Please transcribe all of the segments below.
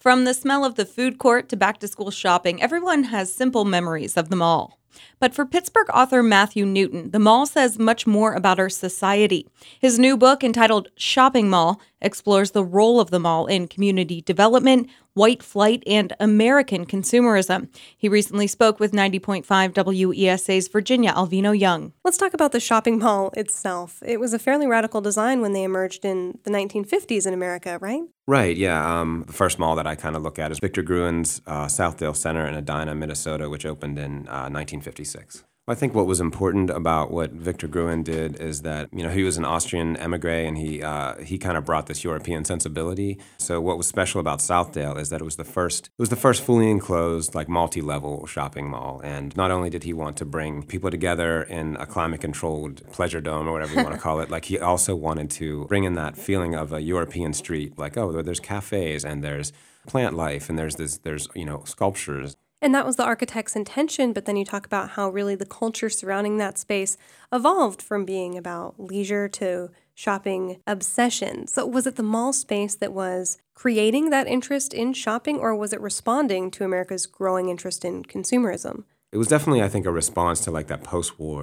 From the smell of the food court to back to school shopping, everyone has simple memories of the mall. But for Pittsburgh author Matthew Newton, the mall says much more about our society. His new book, entitled Shopping Mall, explores the role of the mall in community development, white flight, and American consumerism. He recently spoke with 90.5 WESA's Virginia Alvino Young. Let's talk about the shopping mall itself. It was a fairly radical design when they emerged in the 1950s in America, right? Right, yeah. The first mall that I kind of look at is Victor Gruen's Southdale Center in Edina, Minnesota, which opened in 1956. I think what was important about what Victor Gruen did is that, he was an Austrian emigre and he kind of brought this European sensibility. So what was special about Southdale is that it was the first fully enclosed, like multi-level shopping mall. And not only did he want to bring people together in a climate-controlled pleasure dome or whatever you want to call it, like he also wanted to bring in that feeling of a European street, like, oh, there's cafes and there's plant life and there's sculptures. And that was the architect's intention, but then you talk about how really the culture surrounding that space evolved from being about leisure to shopping obsession. So was it the mall space that was creating that interest in shopping, or was it responding to America's growing interest in consumerism? It was definitely, I think, a response to like that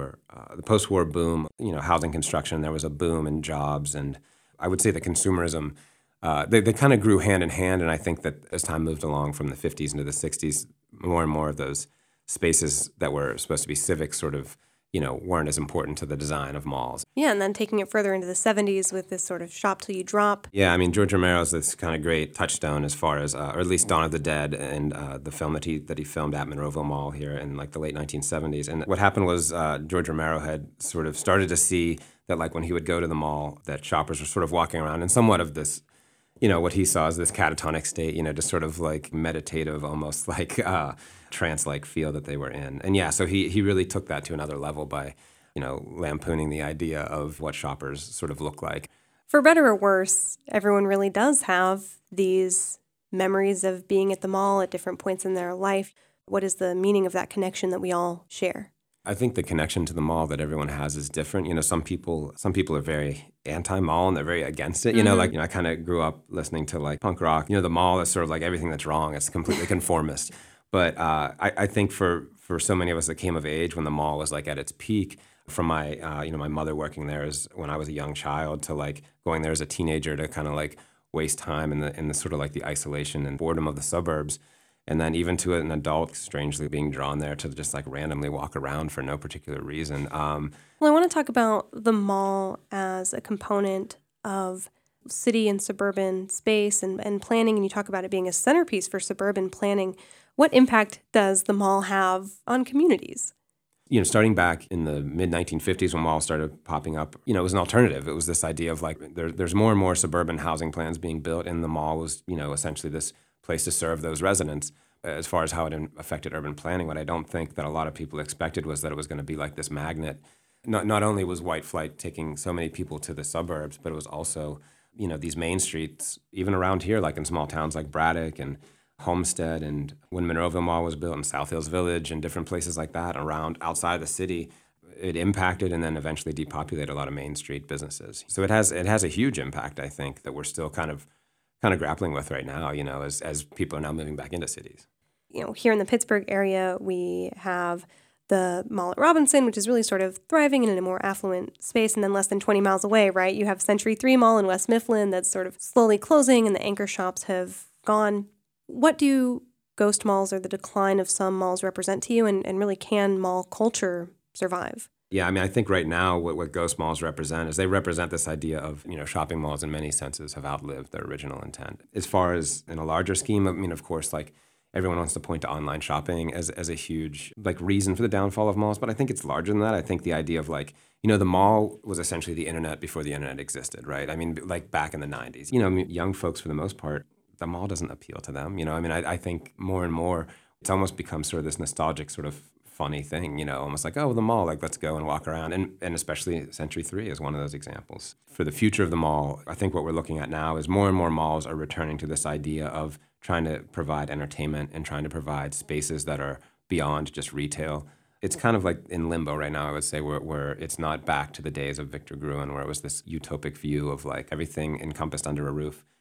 the post-war boom, housing construction. There was a boom in jobs, and I would say that consumerism, they kind of grew hand in hand, and I think that as time moved along from the 50s into the 60s, more and more of those spaces that were supposed to be civic sort of, weren't as important to the design of malls. Yeah, and then taking it further into the 70s with this sort of shop till you drop. Yeah, I mean, George Romero's this kind of great touchstone as far as, or at least Dawn of the Dead and the film that he filmed at Monroeville Mall here in like the late 1970s. And what happened was George Romero had sort of started to see that like when he would go to the mall, that shoppers were sort of walking around in somewhat of this, what he saw as this catatonic state, just sort of like meditative, almost like trance-like feel that they were in. And yeah, so he really took that to another level by, lampooning the idea of what shoppers sort of look like. For better or worse, everyone really does have these memories of being at the mall at different points in their life. What is the meaning of that connection that we all share? I think the connection to the mall that everyone has is different. Some people are very anti-mall and they're very against it. I kind of grew up listening to like punk rock. The mall is sort of like everything that's wrong. It's completely conformist. But I think for so many of us that came of age when the mall was like at its peak, from my my mother working there as when I was a young child to like going there as a teenager to kind of like waste time in the sort of like the isolation and boredom of the suburbs. And then even to an adult, strangely being drawn there to just like randomly walk around for no particular reason. Well, I want to talk about the mall as a component of city and suburban space and planning, and you talk about it being a centerpiece for suburban planning. What impact does the mall have on communities? Starting back in the mid-1950s when malls started popping up, it was an alternative. It was this idea of like there's more and more suburban housing plans being built, and the mall was, essentially this place to serve those residents. As far as how it affected urban planning, what I don't think that a lot of people expected was that it was going to be like this magnet. Not only was white flight taking so many people to the suburbs, but it was also, these main streets, even around here, like in small towns like Braddock and Homestead, and when Monroeville Mall was built in South Hills Village and different places like that around outside the city, it impacted and then eventually depopulated a lot of Main Street businesses. So it has a huge impact, I think, that we're still kind of grappling with right now, as people are now moving back into cities. Here in the Pittsburgh area, we have the mall at Robinson, which is really sort of thriving in a more affluent space. And then less than 20 miles away, right, you have Century 3 Mall in West Mifflin that's sort of slowly closing and the anchor shops have gone. What do ghost malls or the decline of some malls represent to you? And really, can mall culture survive? Yeah, I mean, I think right now what ghost malls represent is they represent this idea of, shopping malls in many senses have outlived their original intent. As far as in a larger scheme, I mean, of course, like everyone wants to point to online shopping as a huge like reason for the downfall of malls, but I think it's larger than that. I think the idea of like, the mall was essentially the internet before the internet existed, right? I mean, like back in the 90s, young folks for the most part, the mall doesn't appeal to them. I think more and more it's almost become sort of this nostalgic sort of funny thing, almost like, oh, the mall, like, let's go and walk around. And especially Century 3 is one of those examples. For the future of the mall, I think what we're looking at now is more and more malls are returning to this idea of trying to provide entertainment and trying to provide spaces that are beyond just retail. It's kind of like in limbo right now, I would say, where it's not back to the days of Victor Gruen, where it was this utopic view of like everything encompassed under a roof.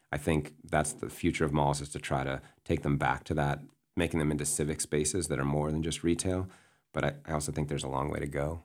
I think that's the future of malls, is to try to take them back to that, making them into civic spaces that are more than just retail. But I also think there's a long way to go.